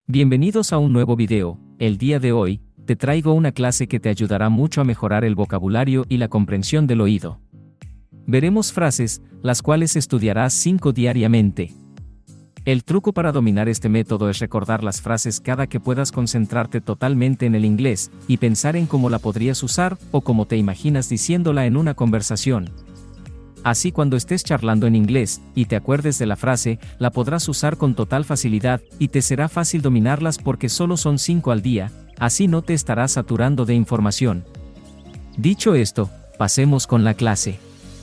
Bienvenidos a un nuevo video. El día de hoy, te traigo una clase que te ayudará mucho a mejorar el vocabulario y la comprensión del oído. Veremos frases, las cuales estudiarás 5 diariamente. El truco para dominar este método es recordar las frases cada que puedas concentrarte totalmente en el inglés, y pensar en cómo la podrías usar, o cómo te imaginas diciéndola en una conversación. Así cuando estés charlando en inglés, y te acuerdes de la frase, la podrás usar con total facilidad, y te será fácil dominarlas porque solo son 5 al día, así no te estarás saturando de información. Dicho esto, pasemos con la clase.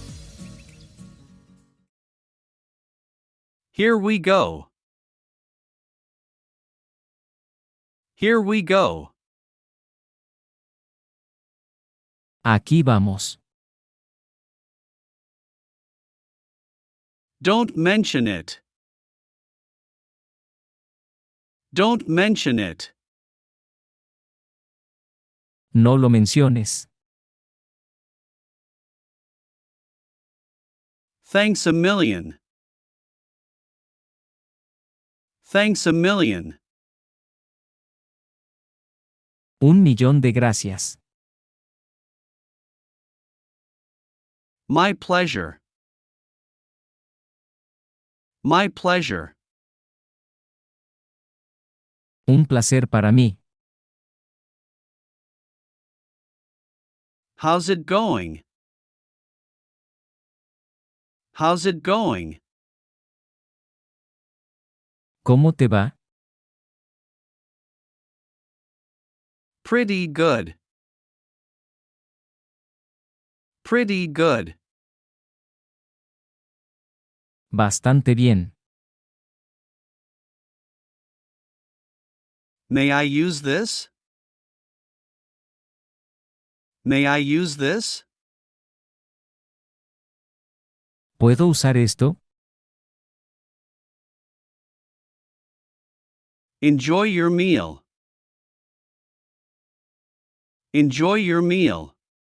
Here we go. Here we go. Aquí vamos. Don't mention it. Don't mention it. No lo menciones. Thanks a million. Thanks a million. 1.000.000 de gracias. My pleasure. My pleasure. Un placer para mí. How's it going? How's it going? ¿Cómo te va? Pretty good. Pretty good. Bastante bien. May I use this? May I use this? ¿Puedo usar esto? Enjoy your meal. Enjoy your meal.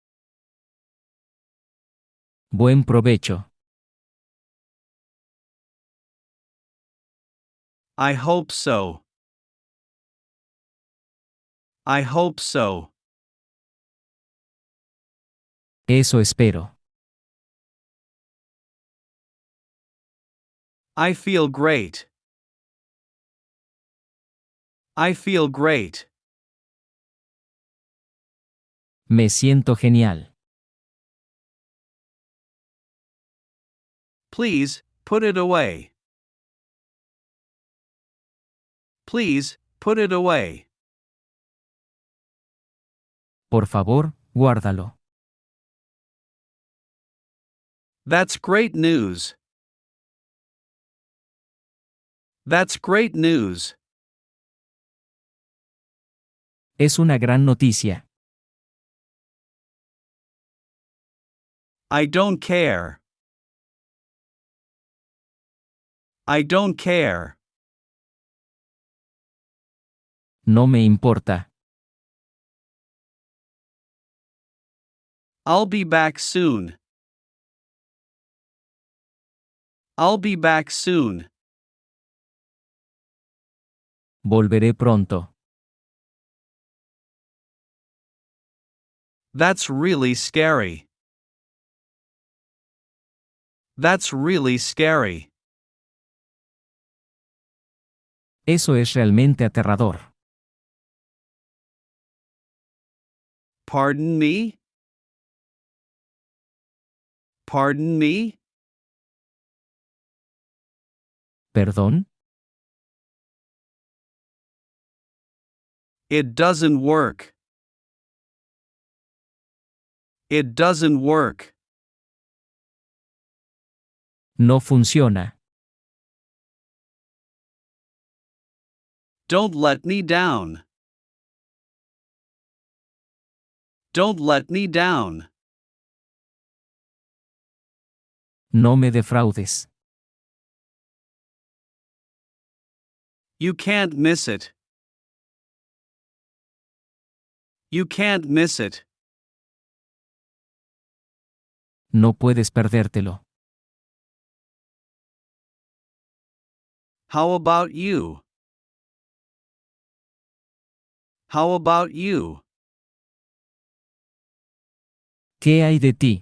Buen provecho. I hope so. I hope so. Eso espero. I feel great. I feel great. Me siento genial. Please, put it away. Please, put it away. Por favor, guárdalo. That's great news. That's great news. Es una gran noticia. I don't care. I don't care. No me importa. I'll be back soon. I'll be back soon. Volveré pronto. That's really scary. That's really scary. Eso es realmente aterrador. Pardon me? Pardon me? ¿Perdón? It doesn't work. It doesn't work. No funciona. Don't let me down. Don't let me down. No me defraudes. You can't miss it. You can't miss it. No puedes perdértelo. How about you? How about you? ¿Qué hay de ti?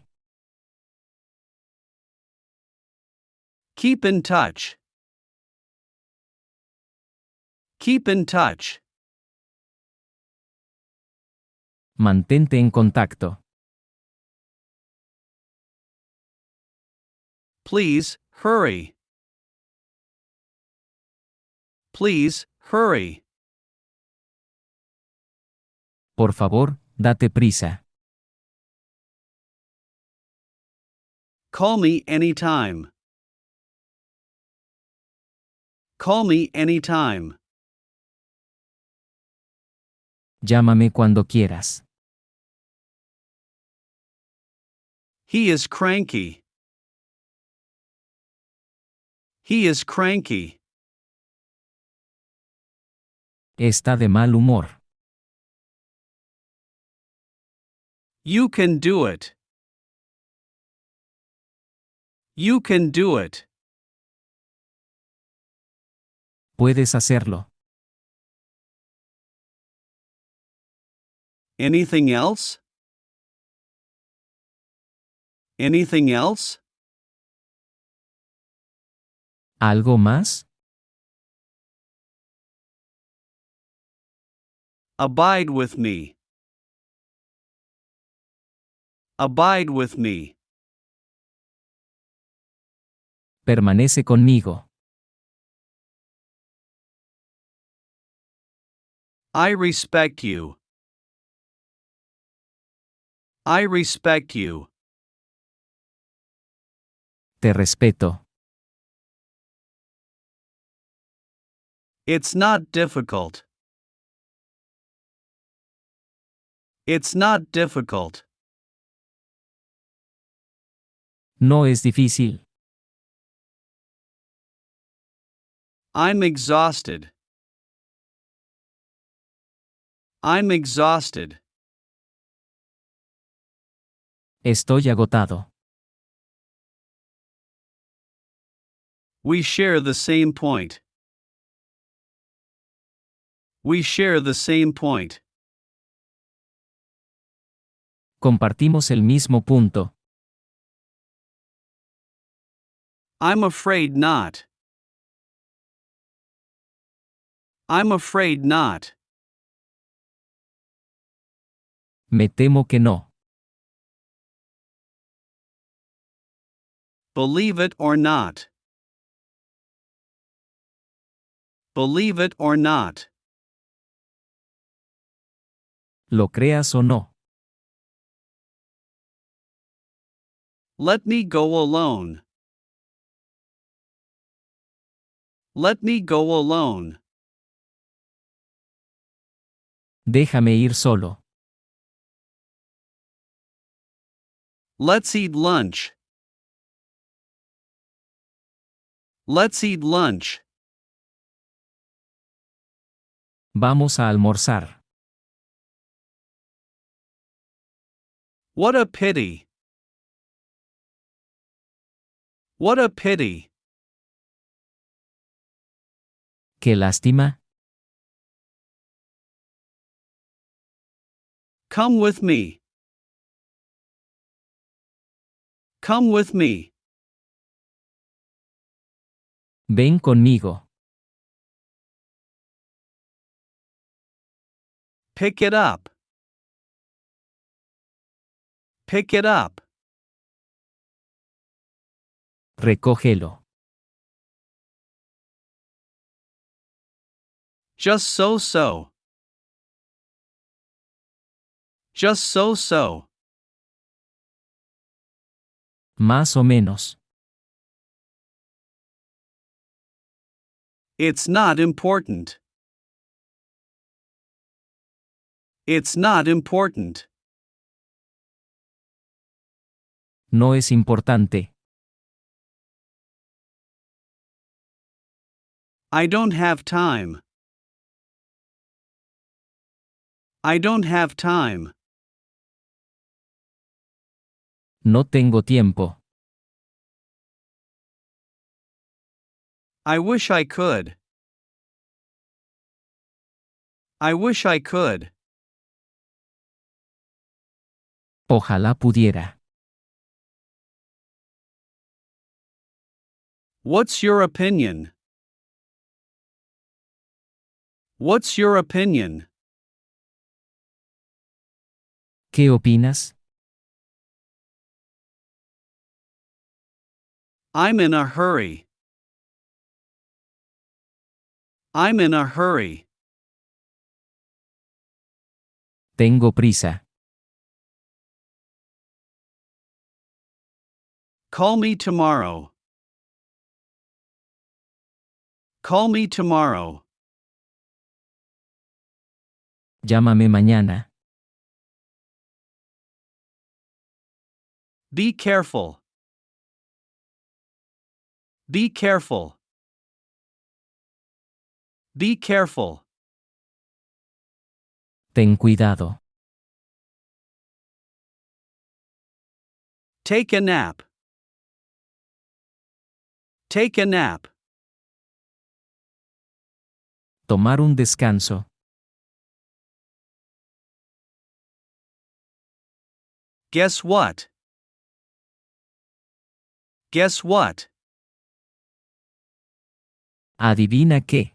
Keep in touch. Keep in touch. Mantente en contacto. Please, hurry. Please, hurry. Por favor, date prisa. Call me anytime. Call me anytime. Llámame cuando quieras. He is cranky. He is cranky. Está de mal humor. You can do it. You can do it. Puedes hacerlo. Anything else? Anything else? ¿Algo más? Abide with me. Abide with me. Permanece conmigo. I respect you. I respect you. Te respeto. It's not difficult. It's not difficult. No es difícil. I'm exhausted. I'm exhausted. Estoy agotado. We share the same point. We share the same point. Compartimos el mismo punto. I'm afraid not. I'm afraid not. Me temo que no. Believe it or not. Believe it or not. Lo creas o no. Let me go alone. Let me go alone. Déjame ir solo. Let's eat lunch. Let's eat lunch. Vamos a almorzar. What a pity. What a pity. Qué lástima. Come with me. Come with me. Ven conmigo. Pick it up. Pick it up. Recógelo. Just so. Just so. Más o menos. It's not important. It's not important. No es importante. I don't have time. I don't have time. No tengo tiempo. I wish I could. I wish I could. Ojalá pudiera. What's your opinion? What's your opinion? ¿Qué opinas? I'm in a hurry. I'm in a hurry. Tengo prisa. Call me tomorrow. Call me tomorrow. Llámame mañana. Be careful. Be careful. Be careful. Ten cuidado. Take a nap. Take a nap. Tomar un descanso. Guess what? Guess what? Adivina qué.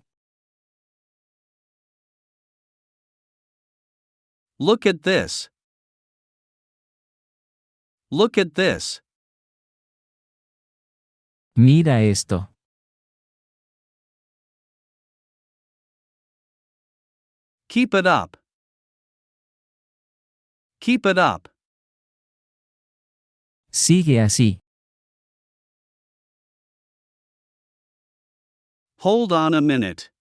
Look at this. Look at this. Mira esto. Keep it up. Keep it up. Sigue así. Hold on a minute.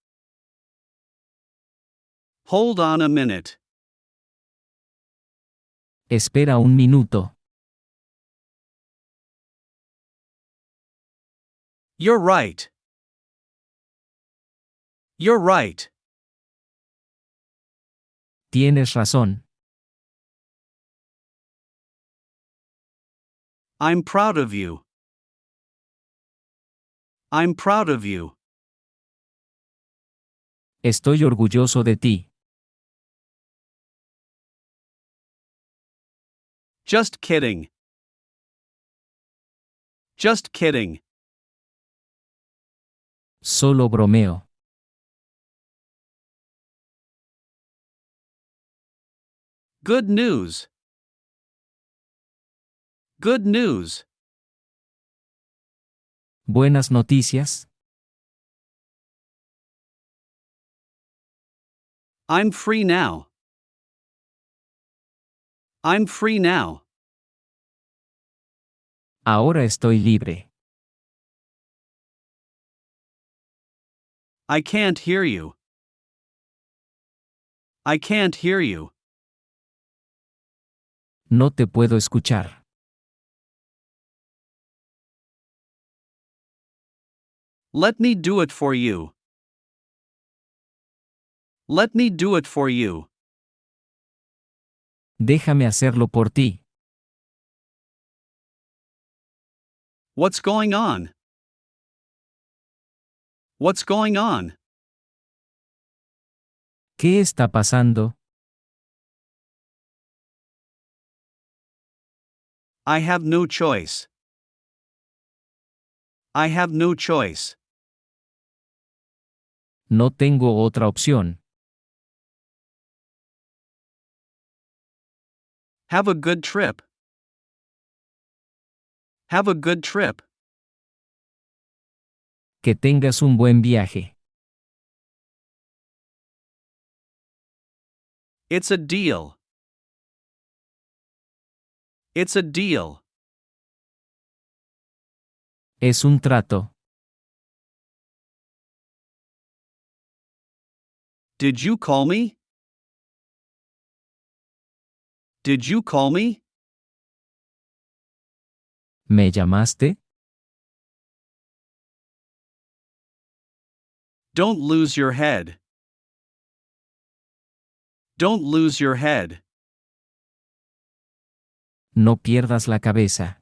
Hold on a minute. Espera un minuto. You're right. You're right. Tienes razón. I'm proud of you. I'm proud of you. Estoy orgulloso de ti. Just kidding. Just kidding. Solo bromeo. Good news. Good news. Buenas noticias. I'm free now. I'm free now. Ahora estoy libre. I can't hear you. I can't hear you. No te puedo escuchar. Let me do it for you. Let me do it for you. Déjame hacerlo por ti. What's going on? What's going on? ¿Qué está pasando? I have no choice. I have no choice. No tengo otra opción. Have a good trip. Have a good trip. Que tengas un buen viaje. It's a deal. It's a deal. Es un trato. Did you call me? Did you call me? ¿Me llamaste? Don't lose your head. Don't lose your head. No pierdas la cabeza.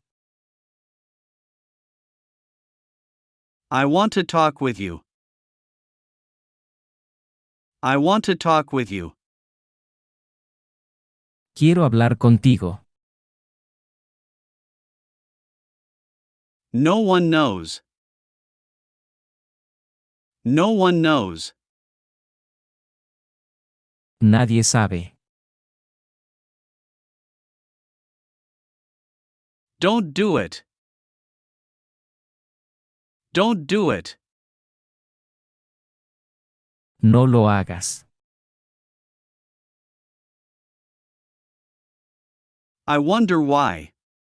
I want to talk with you. I want to talk with you. Quiero hablar contigo. No one knows. No one knows. Nadie sabe. Don't do it. Don't do it. No lo hagas. I wonder why.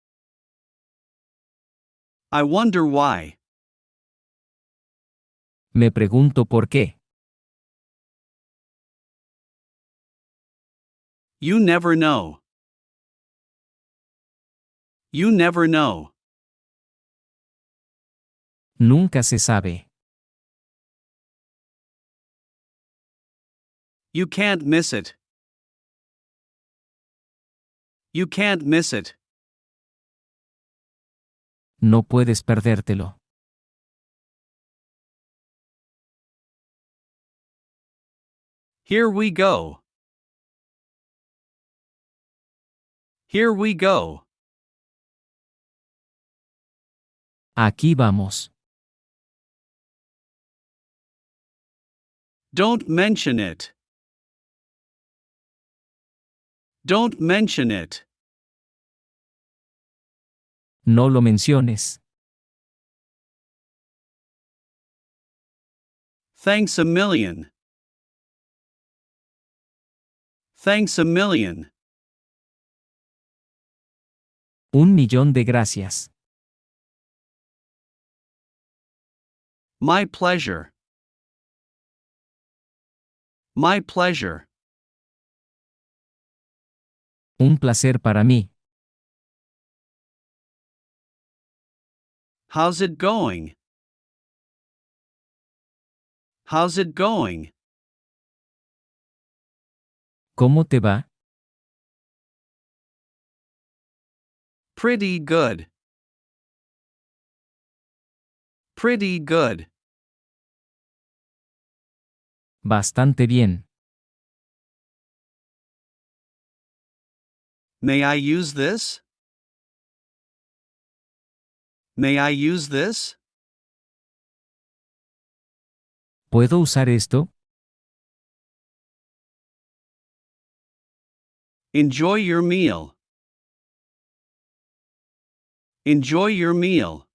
I wonder why. Me pregunto por qué. You never know. You never know. Nunca se sabe. You can't miss it. You can't miss it. No puedes perdértelo. Here we go. Here we go. Aquí vamos. Don't mention it. Don't mention it. No lo menciones. Thanks a million. Thanks a million. 1,000,000 de gracias. My pleasure. My pleasure. Un placer para mí. How's it going? How's it going? ¿Cómo te va? Pretty good. Pretty good. Bastante bien. May I use this? May I use this? ¿Puedo usar esto? Enjoy your meal. Enjoy your meal.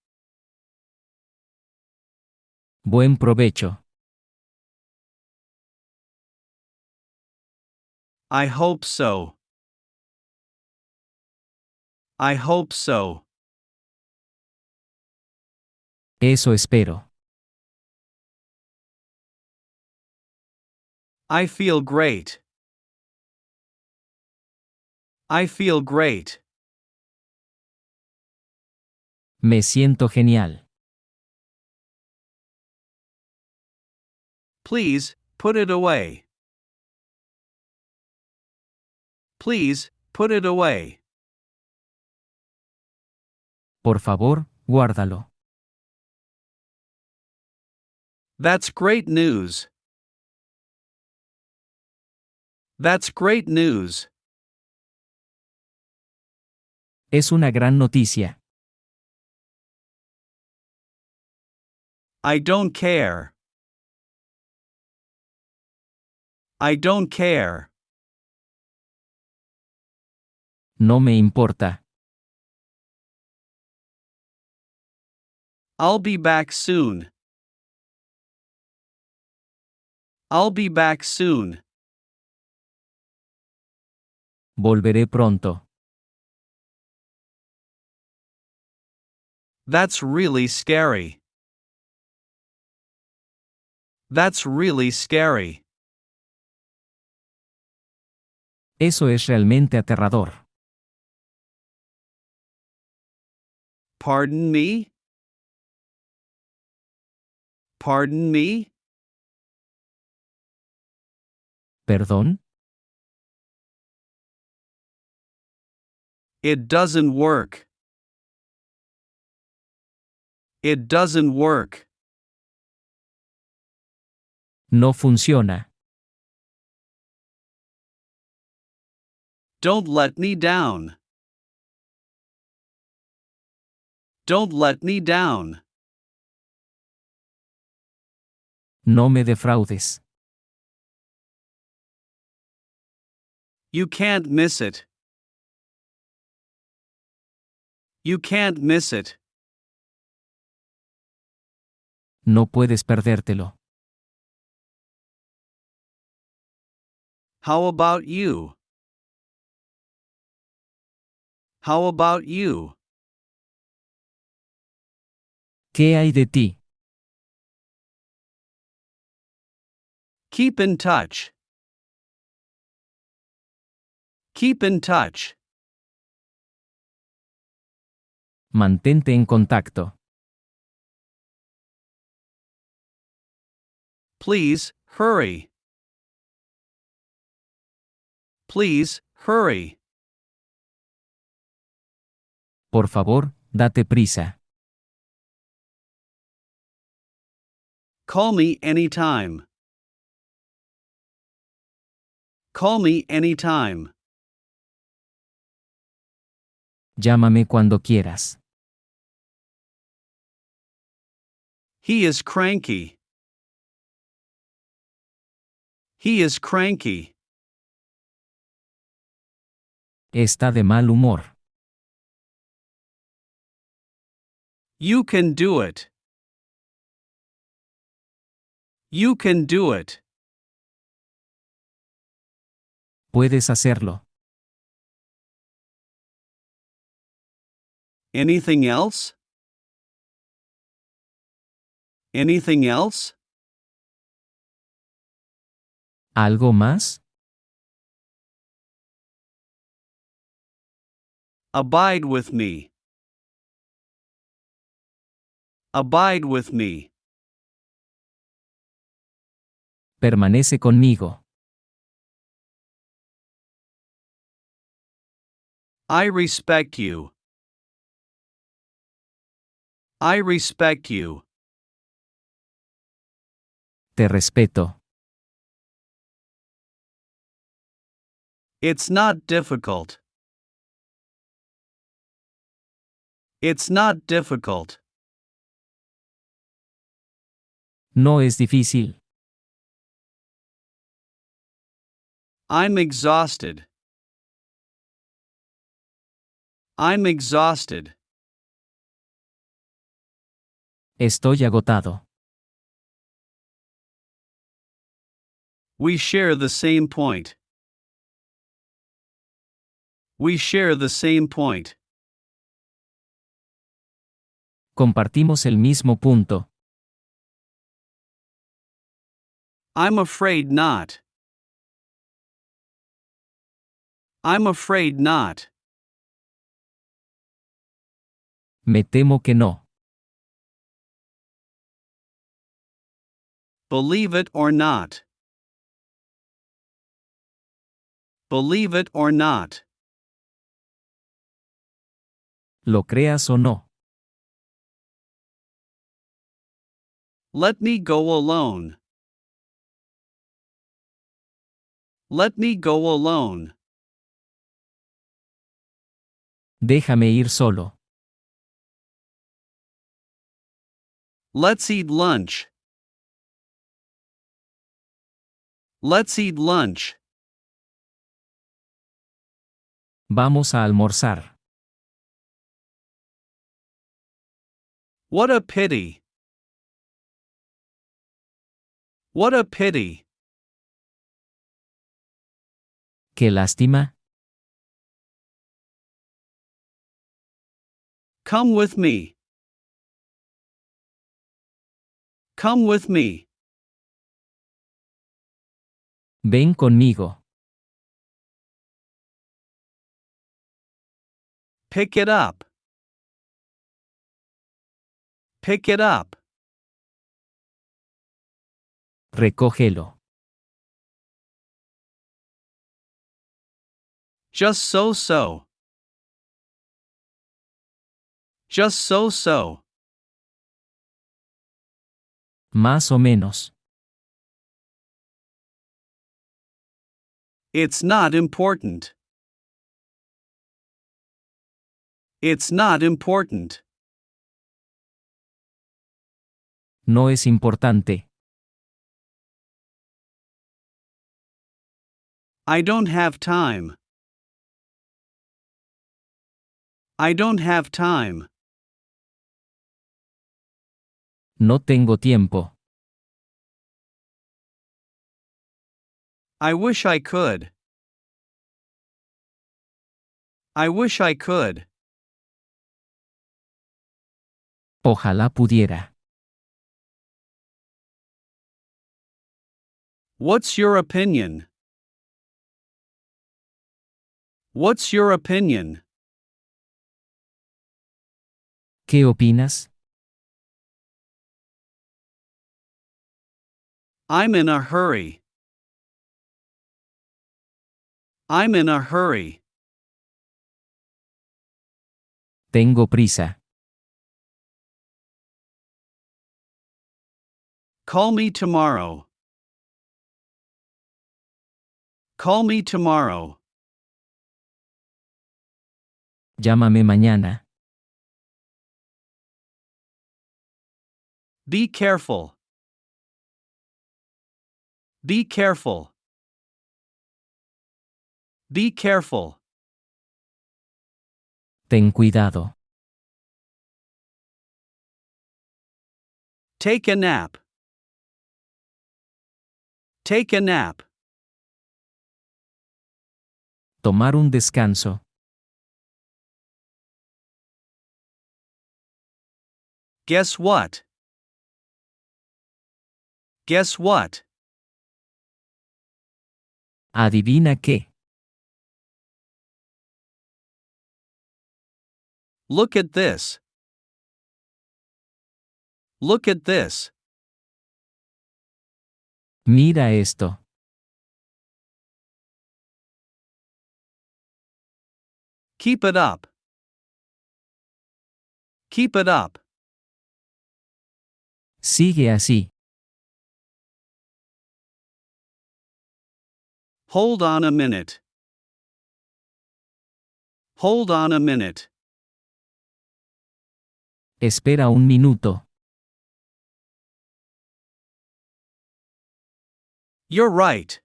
Buen provecho. I hope so. I hope so. Eso espero. I feel great. I feel great. Me siento genial. Please, put it away. Please, put it away. Por favor, guárdalo. That's great news. That's great news. Es una gran noticia. I don't care. I don't care. No me importa. I'll be back soon. I'll be back soon. Volveré pronto. That's really scary. That's really scary. Eso es realmente aterrador. Pardon me? Pardon me? ¿Perdón? It doesn't work. It doesn't work. No funciona. Don't let me down. Don't let me down. No me defraudes. You can't miss it. You can't miss it. No puedes perdértelo. How about you? How about you? ¿Qué hay de ti? Keep in touch. Keep in touch. Mantente en contacto. Please, hurry. Please, hurry. Por favor, date prisa. Call me anytime. Call me anytime. Llámame cuando quieras. He is cranky. He is cranky. Está de mal humor. You can do it. You can do it. Puedes hacerlo. Anything else? Anything else? ¿Algo más? Abide with me. Abide with me. Permanece conmigo. I respect you. I respect you. Te respeto. It's not difficult. It's not difficult. No es difícil. I'm exhausted. I'm exhausted. Estoy agotado. We share the same point. We share the same point. Compartimos el mismo punto. I'm afraid not. I'm afraid not. Me temo que no. Believe it or not. Believe it or not. Lo creas o no. Let me go alone. Let me go alone. Déjame ir solo. Let's eat lunch. Let's eat lunch. Vamos a almorzar. What a pity. What a pity. Qué lástima. Come with me. Come with me. Ven conmigo. Pick it up. Pick it up. Recógelo. Just so. Just so. Más o menos. It's not important. It's not important. No es importante. I don't have time. I don't have time. No tengo tiempo. I wish I could. I wish I could. Ojalá pudiera. What's your opinion? What's your opinion? ¿Qué opinas? I'm in a hurry. I'm in a hurry. Tengo prisa. Call me tomorrow. Call me tomorrow. Llámame mañana. Be careful. Be careful. Be careful. Ten cuidado. Take a nap. Take a nap. Tomar un descanso. Guess what? Guess what? Adivina qué. Look at this. Look at this. Mira esto. Keep it up. Keep it up. Sigue así. Hold on a minute. Hold on a minute. Espera un minuto. You're right.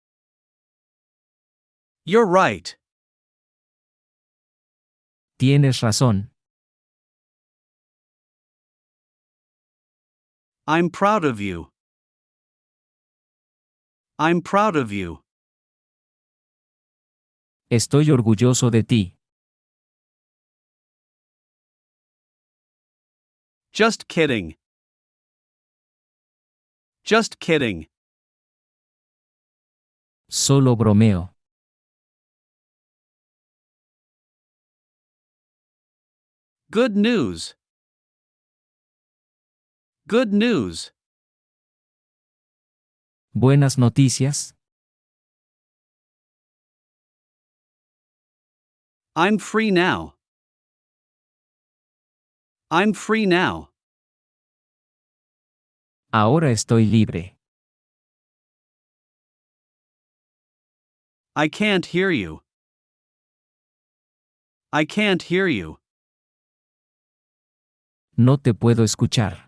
You're right. Tienes razón. I'm proud of you. I'm proud of you. Estoy orgulloso de ti. Just kidding. Just kidding. Solo bromeo. Good news. Good news. Buenas noticias. I'm free now. I'm free now. Ahora estoy libre. I can't hear you. I can't hear you. No te puedo escuchar.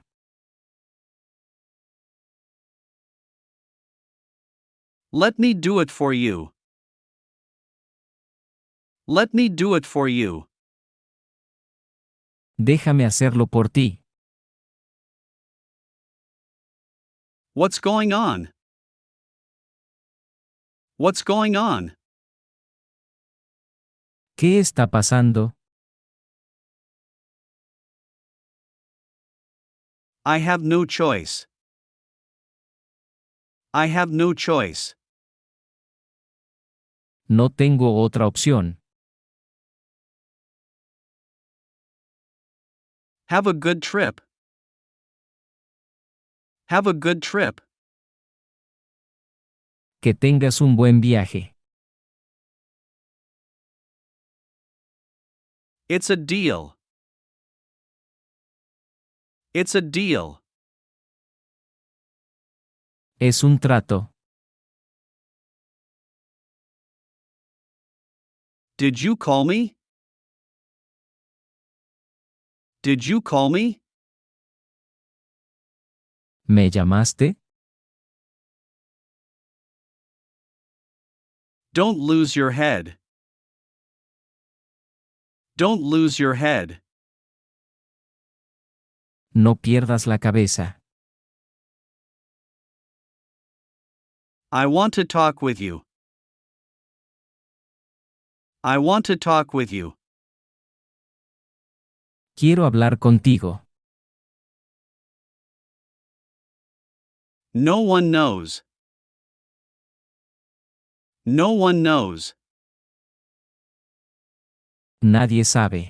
Let me do it for you. Let me do it for you. Déjame hacerlo por ti. What's going on? What's going on? ¿Qué está pasando? I have no choice. I have no choice. No tengo otra opción. Have a good trip. Have a good trip. Que tengas un buen viaje. It's a deal. It's a deal. Es un trato. Did you call me? Did you call me? ¿Me llamaste? Don't lose your head. Don't lose your head. No pierdas la cabeza. I want to talk with you. I want to talk with you. Quiero hablar contigo. No one knows. No one knows. Nadie sabe.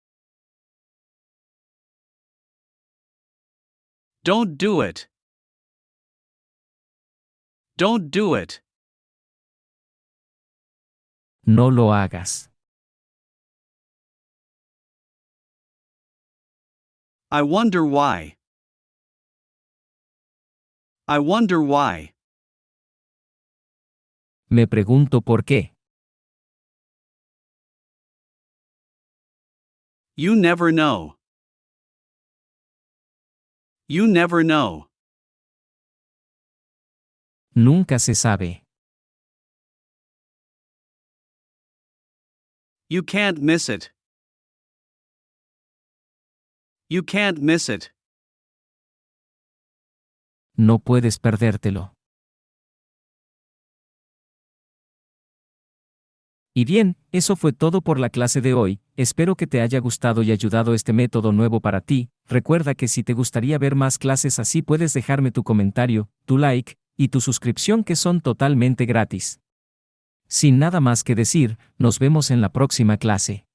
Don't do it. Don't do it. No lo hagas. I wonder why. I wonder why. Me pregunto por qué. You never know. You never know. Nunca se sabe. You can't miss it. You can't miss it. No puedes perdértelo. Y bien, eso fue todo por la clase de hoy. Espero que te haya gustado y ayudado este método nuevo para ti. Recuerda que si te gustaría ver más clases así puedes dejarme tu comentario, tu like y tu suscripción que son totalmente gratis. Sin nada más que decir, nos vemos en la próxima clase.